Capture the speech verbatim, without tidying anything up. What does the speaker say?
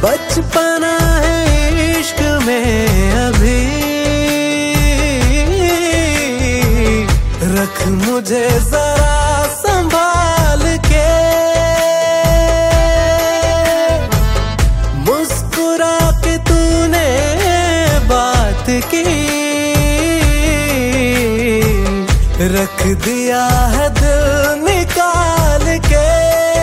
बचपना है इश्क में अभी, रख मुझे जरा संभाल के। मुस्कुरा के तूने बात की, रख दिया है दिल निकाल के।